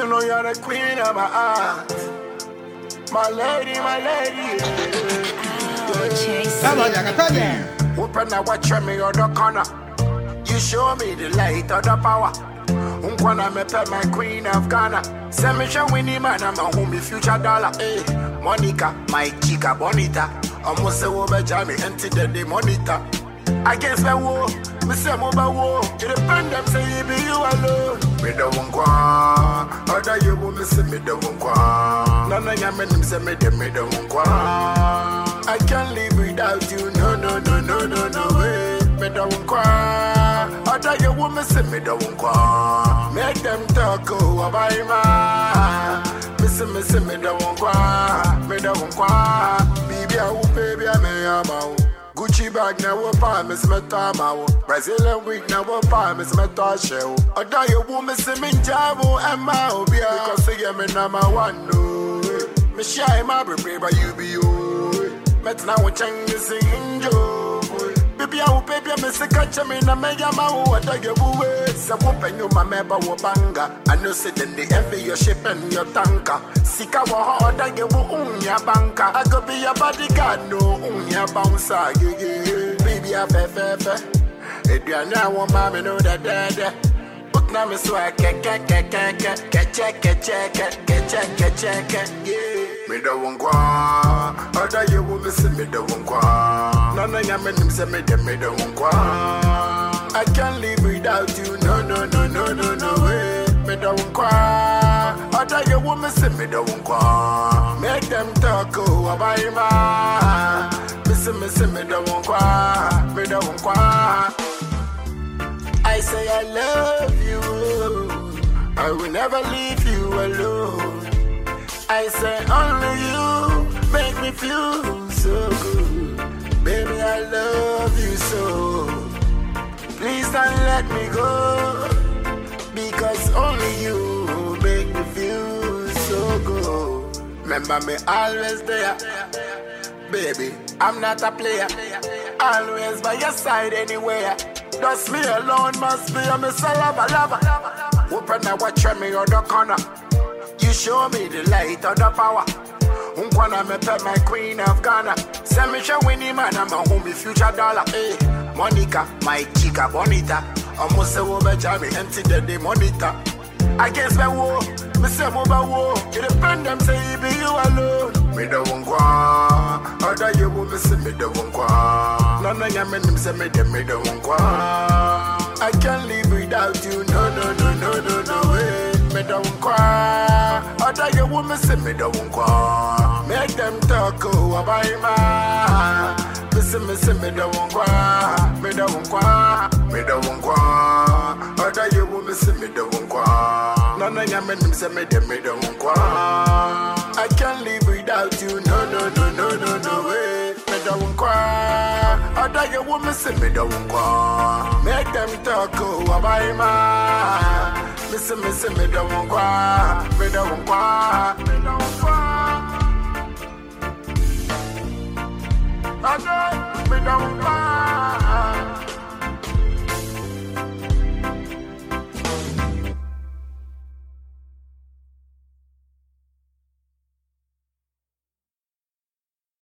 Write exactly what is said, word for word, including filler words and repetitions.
You know you're the queen of my heart. My lady, my lady. Open a watch me on the corner. You show me the light of the power. Unkwana me pet my queen of Ghana. Send me show winnie man, I'm a homie future dollar. Hey, Monica, my chica bonita. Almost a woman jammy empty the day monitor. I guess my war, me say mobile war. It depend them say you be you alone. Me the one kwa, other you will miss me the one kwa. None of your men say me the me the one kwa. I can't live without you, no no no no no no way. Me the one kwa, other you will miss me the one kwa. Make them talk oh about ma. Miss me say me the one kwa, me the one kwa. Baby I will baby I may am out. Gucci bag now what palm is my time out. Brazilian wig now what palm is my touch show. I die you woman see me jabo and my obia. Because you me number one no. Me shy my baby but you be you. Met now what chang is enjoy. Baby I will baby I miss a catch me na me yama what I give away. So open you my member wo banga. I know sit in the envy your ship and your tanker. Sika wo hard I give unya banka. I could be your bodyguard no unya bouncer. Baby I fe fe fe. If you now want mommy know that that. But now me so I ke ke ke ke ke ke check ke check ke check ke check yeah. Me the one kwa, other you will miss me the one kwa. None of your men say me the me the one kwa. I can't live without you, no no no no no no way. Me the one kwa, other you will miss me the one kwa. Make them talk oh about ma. Miss me say me the one kwa, me the one kwa. I say I love you, I will never leave you alone. I say only you make me feel so good. Baby, I love you so. Please don't let me go. Because only you make me feel so good. Remember me always there. Baby, I'm not a player. Always by your side anywhere. Just me alone must be a miss a lover, lover. Open a watch me on the corner. You show me the light of the power. Unkwana me pet my queen of Ghana. Send me show winnie man, I'm a homie future dollar. Hey, Monica, my chica bonita. Almost a woman jammy empty the day monitor. I guess my war, me say mobile war. It depend them say you be you alone. Me the one kwa, other you will miss me the one kwa. None of your men say me the me the one kwa. I can't live without you, no no no no no no way. Me the one kwa, other you will miss me the one kwa. Make them talk oh about ma. Miss me say me the one kwa, me the one kwa, me the one kwa. Other you will miss me the one kwa. None of your men say me the me the one kwa. I can't live without you, no no no no no no way. Me the one kwa, other you will miss me the one kwa. Make them talk oh about ma. Miss me say me the one kwa, me the one kwa, me the one kwa. I know me the one kwa.